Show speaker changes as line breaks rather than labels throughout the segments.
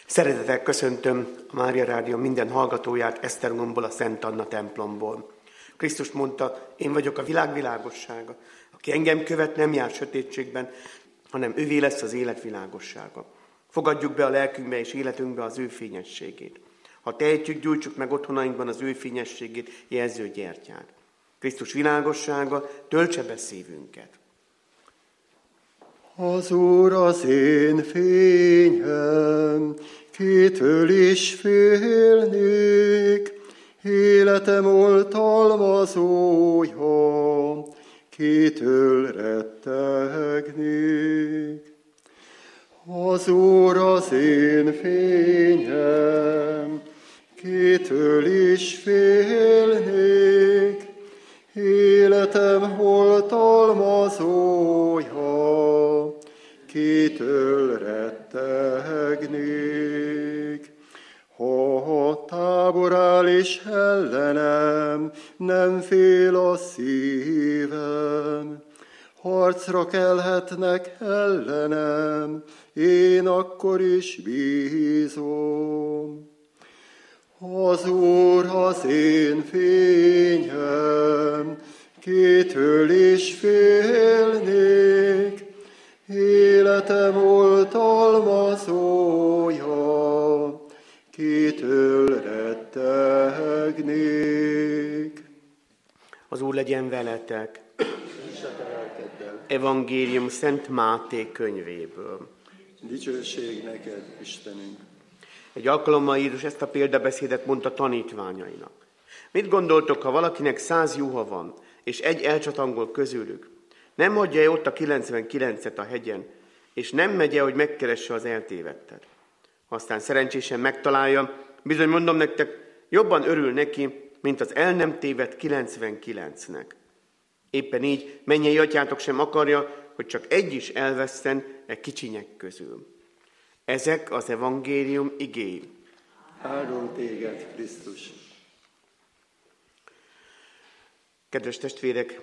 Szeretettel köszöntöm a Mária Rádió minden hallgatóját Esztergomból, a Szent Anna templomból. Krisztus mondta, én vagyok a világ világossága. Aki engem követ, nem jár sötétségben, hanem ővé lesz az élet világossága. Fogadjuk be a lelkünkbe és életünkbe az ő fényességét. Ha tehetjük, gyújtsuk meg otthonainkban az ő fényességét jelző gyertyát. Krisztus világossága töltse be szívünket.
Az Úr az én fényem, kitől is félnék, életem oltalmazója, kitől rettegnék. Az Úr az én fényem, kitől is félnék, életem oltalmazója, kitől rettegnék. Ha tábor áll is ellenem, nem fél a szívem. Harcra kelhetnek ellenem, én akkor is bízom. Az Úr az én fényem, kitől is félnék, életem oltalmazója, kitől rettegnék.
Az Úr legyen veletek. Evangélium Szent Máté könyvéből.
Dicsőség neked, Istenünk!
Egy alkalommal Jézus ezt a példabeszédet mondta tanítványainak. Mit gondoltok, ha valakinek 100 juha van, és egy elcsatangol közülük? Nem hagyja ott a 99-et a hegyen, és nem megy hogy megkeresse az eltévedtet. Ha aztán szerencsésen megtalálja, bizony mondom nektek, jobban örül neki, mint az el nem tévedt 99-nek. Éppen így mennyei atyátok sem akarja, hogy csak egy is elvesszen e kicsinyek közül. Ezek az evangélium igéi.
Áldom téged, Krisztus!
Kedves testvérek,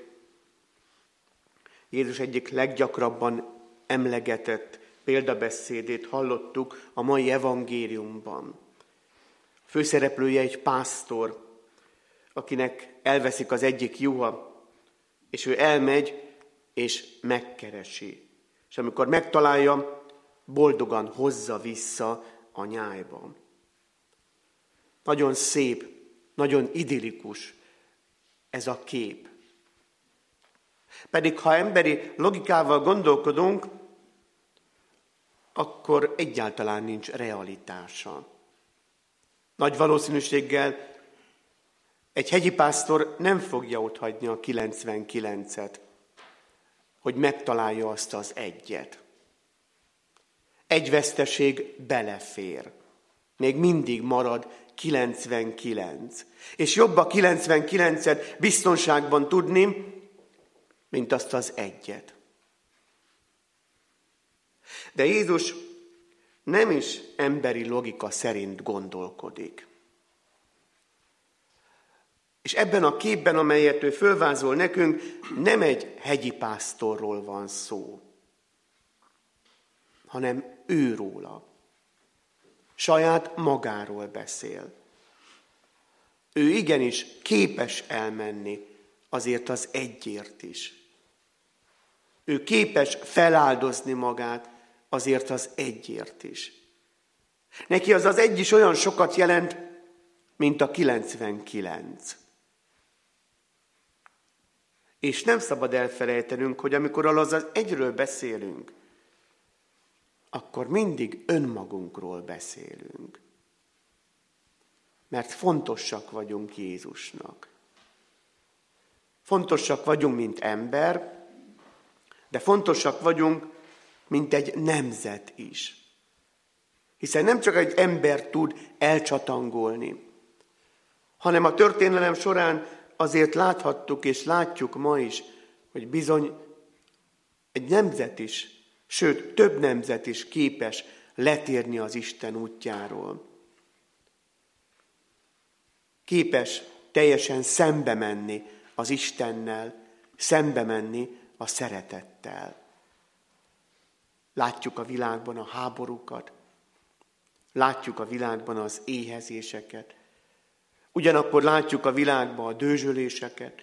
Jézus egyik leggyakrabban emlegetett példabeszédét hallottuk a mai evangéliumban. Főszereplője egy pásztor, akinek elveszik az egyik juha, és ő elmegy és megkeresi. És amikor megtalálja, boldogan hozza vissza a nyájba. Nagyon szép, nagyon idillikus ez a kép. Pedig ha emberi logikával gondolkodunk, akkor egyáltalán nincs realitása. Nagy valószínűséggel egy hegyi pásztor nem fogja otthagyni a 99-et, hogy megtalálja azt az egyet. Egy veszteség belefér. Még mindig marad 99. És jobb a 99-et biztonságban tudni, mint azt az egyet. De Jézus nem is emberi logika szerint gondolkodik. És ebben a képben, amelyet ő fölvázol nekünk, nem egy hegyi pásztorról van szó, hanem őróla. Saját magáról beszél. Ő igenis képes elmenni azért az egyért is. Ő képes feláldozni magát azért az egyért is. Neki az az egy is olyan sokat jelent, mint a 99. És nem szabad elfelejtenünk, hogy amikor az egyről beszélünk, akkor mindig önmagunkról beszélünk. Mert fontosak vagyunk Jézusnak. Fontosak vagyunk, mint ember, de fontosak vagyunk, mint egy nemzet is. Hiszen nem csak egy ember tud elcsatangolni, hanem a történelem során azért láthattuk és látjuk ma is, hogy bizony egy nemzet is, sőt több nemzet is képes letérni az Isten útjáról. Képes teljesen szembe menni az Istennel, szembe menni a szeretettel. Látjuk a világban a háborúkat, látjuk a világban az éhezéseket. Ugyanakkor látjuk a világban a dőzsöléseket.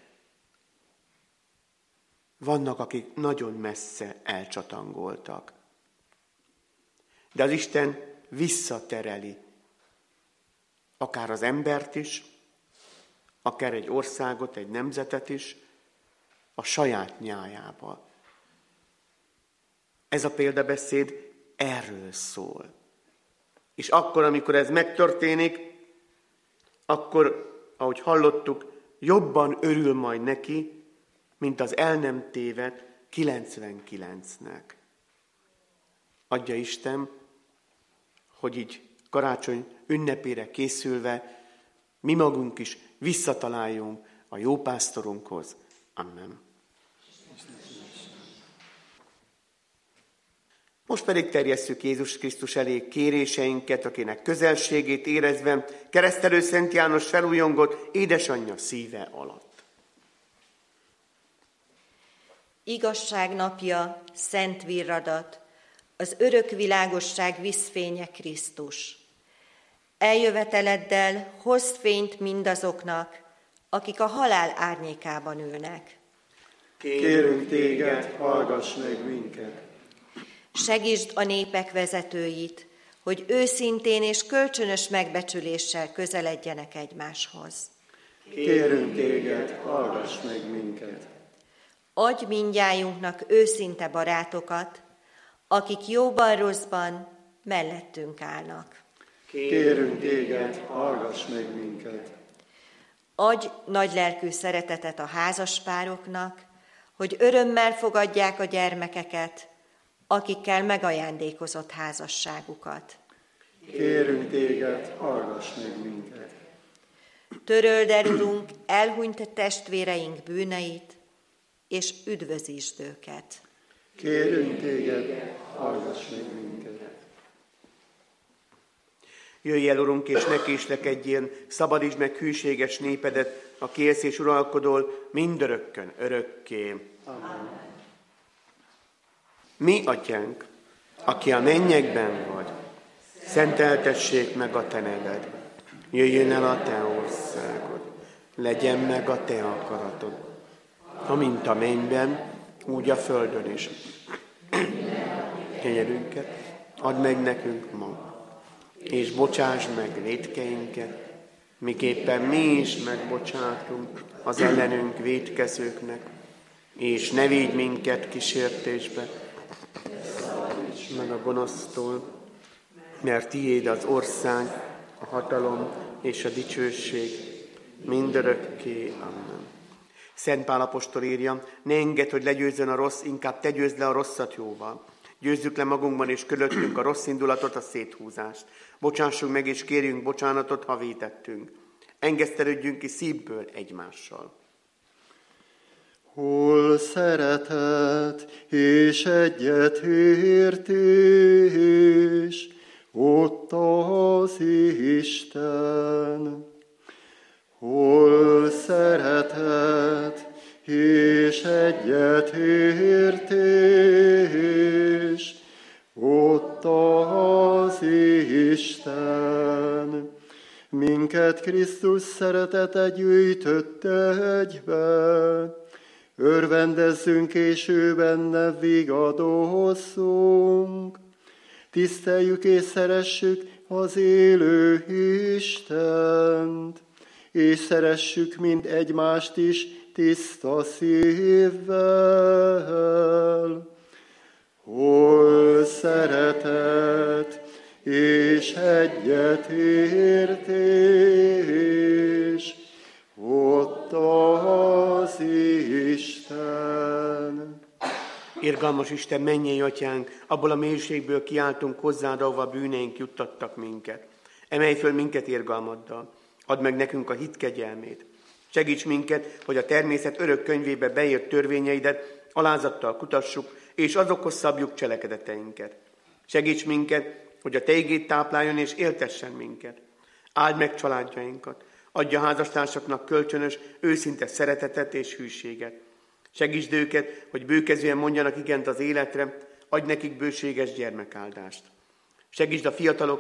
Vannak, akik nagyon messze elcsatangoltak. De az Isten visszatereli akár az embert is, akár egy országot, egy nemzetet is, a saját nyájába. Ez a példabeszéd erről szól. És akkor, amikor ez megtörténik, akkor, ahogy hallottuk, jobban örül majd neki, mint az el nem tévedt 99-nek. Adja Isten, hogy így karácsony ünnepére készülve mi magunk is visszataláljunk a jó pásztorunkhoz. Amen. Most pedig terjesszük Jézus Krisztus elé kéréseinket, akinek közelségét érezve Keresztelő Szent János felújongott édesanyja szíve alatt.
Igazság napja, szent virradat, az örök világosság vízfénye Krisztus. Eljöveteleddel hozd fényt mindazoknak, akik a halál árnyékában ülnek.
Kérünk téged, hallgass meg minket.
Segítsd a népek vezetőit, hogy őszintén és kölcsönös megbecsüléssel közeledjenek egymáshoz.
Kérünk téged, hallgass meg minket.
Adj mindnyájunknak őszinte barátokat, akik jóban rosszban mellettünk állnak.
Kérünk téged, hallgass meg minket.
Adj nagylelkű szeretetet a házaspároknak, hogy örömmel fogadják a gyermekeket, akikkel megajándékozott házasságukat.
Kérünk téged, hallgass meg minket.
Töröld el, Urunk, elhunyt testvéreink bűneit, és üdvözítsd őket.
Kérünk téged, hallgass meg minket.
Jöjj el, Urunk, és ne késlekedjél, szabadítsd meg hűséges népedet, a élsz és uralkodol mindörökkön, örökké.
Amen.
Mi, Atyánk, aki a mennyekben vagy, szenteltessék meg a te neved. Jöjjön el a te országod, legyen meg a te akaratod, amint a mennyben, úgy a földön is. Kenyerünket add meg nekünk ma, és bocsáss meg vétkeinket, miképpen mi is megbocsátunk az ellenünk vétkezőknek, és ne védj minket kísértésbe, meg a gonosztól, mert tiéd az ország, a hatalom és a dicsőség mindörökké. Amen. Szent Pál apostol írja, ne engedd, hogy legyőzzön a rossz, inkább te győzd le a rosszat jóval. Győzzük le magunkban és körülöttünk a rossz indulatot, a széthúzást. Bocsássunk meg és kérjünk bocsánatot, ha vétettünk. Engesztelődjünk ki szívből egymással.
Hol szeretet és egyetértés, ott az Isten. Hol szeretet és egyetértés, ott az Isten. Minket Krisztus szeretete gyűjtött egybe, örvendezzünk és ő benne vigadozzunk. Tiszteljük és szeressük az élő Istent, és szeressük mind egymást is tiszta szívvel. Hol szeretet és egyetértés, ott az Isten.
Irgalmas Isten, mennyei Atyánk, abból a mélységből kiáltunk hozzád, ahova bűneink juttattak minket. Emelj föl minket irgalmaddal, add meg nekünk a hit kegyelmét. Segíts minket, hogy a természet örök könyvébe beírt törvényeidet alázattal kutassuk, és azokhoz szabjuk cselekedeteinket. Segíts minket, hogy a te igéd tápláljon és éltessen minket. Áld meg családjainkat, adj a házastársaknak kölcsönös, őszinte szeretetet és hűséget. Segítsd őket, hogy bőkezően mondjanak igent az életre, adj nekik bőséges gyermekáldást. Segítsd a fiatalokat,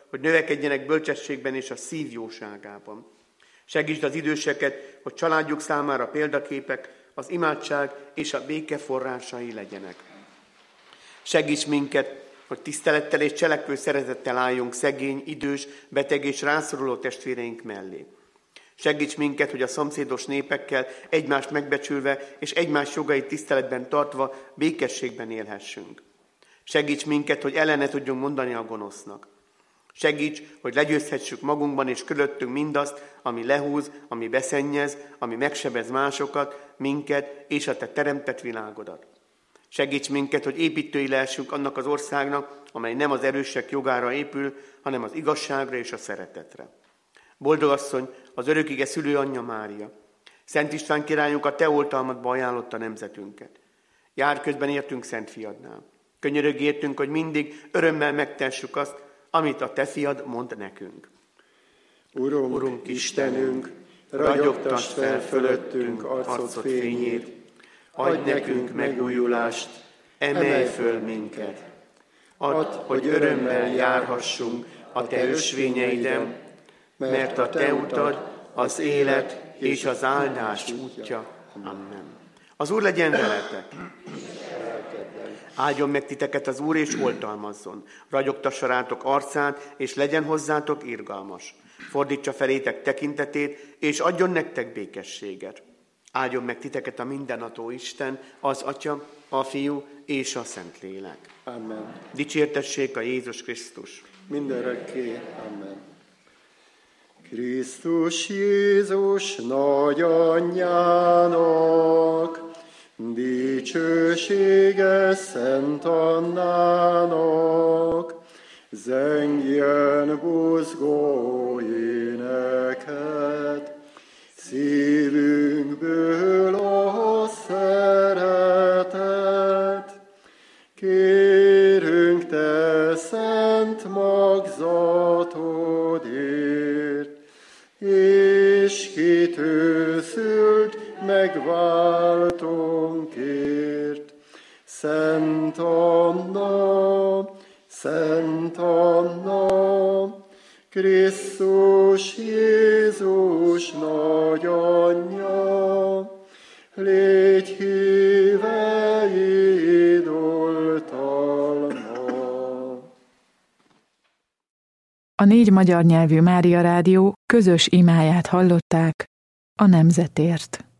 hogy növekedjenek bölcsességben és a szív jóságában. Segítsd az időseket, hogy családjuk számára példaképek, az imádság és a béke forrásai legyenek. Segíts minket, hogy tisztelettel és cselekvő szeretettel álljunk szegény, idős, beteg és rászoruló testvéreink mellé. Segíts minket, hogy a szomszédos népekkel egymást megbecsülve és egymás jogait tiszteletben tartva békességben élhessünk. Segíts minket, hogy ellene tudjunk mondani a gonosznak. Segíts, hogy legyőzhessük magunkban és körülöttünk mindazt, ami lehúz, ami beszennyez, ami megsebez másokat, minket és a te teremtett világodat. Segíts minket, hogy építői lehessünk annak az országnak, amely nem az erősek jogára épül, hanem az igazságra és a szeretetre. Boldog asszony, az örökige szülőanyja Mária, Szent István királyunk a te oltalmadba ajánlotta nemzetünket. Jár közben értünk Szent Fiadnál. Könyörögj értünk, hogy mindig örömmel megtessük azt, amit a te fiad mond nekünk.
Urunk Istenünk, ragyogtasd fel fölöttünk arcod fényét, adj nekünk megújulást, emelj föl minket. Add, hogy örömmel járhassunk a te ösvényeiden, mert a te utad az élet és az áldás útja.
Amen. Az Úr legyen veletek. Áldjon meg titeket az Úr, és oltalmazzon. Ragyogtassa rátok arcát, és legyen hozzátok irgalmas. Fordítsa felétek tekintetét, és adjon nektek békességet. Áldjon meg titeket a mindenható Isten, az Atya, a Fiú és a Szentlélek.
Amen.
Dicsértessék a Jézus Krisztus.
Mindörökké. Amen. Krisztus Jézus nagyanyjának, dicsősége Szent Annának, zengjen buzgó éneket, szívünkből a szeretet. Kérünk te szent magzatodért, és kitőszült megváltónkért. Szent Anna, Krisztus Jézus nagyanyja, légy híveid oltalma.
A 4 magyar nyelvű Mária Rádió közös imáját hallották a nemzetért.